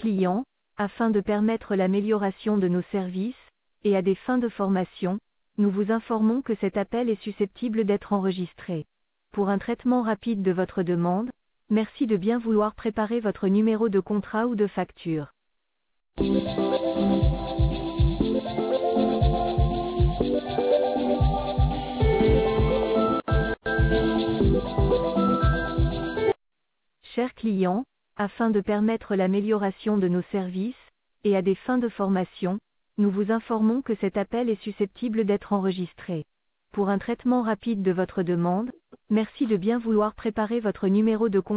client, afin de permettre l'amélioration de nos services, et à des fins de formation, nous vous informons que cet appel est susceptible d'être enregistré. Pour un traitement rapide de votre demande, merci de bien vouloir préparer votre numéro de contrat ou de facture. Chers clients, afin de permettre l'amélioration de nos services, et à des fins de formation, nous vous informons que cet appel est susceptible d'être enregistré. Pour un traitement rapide de votre demande, merci de bien vouloir préparer votre numéro de contrat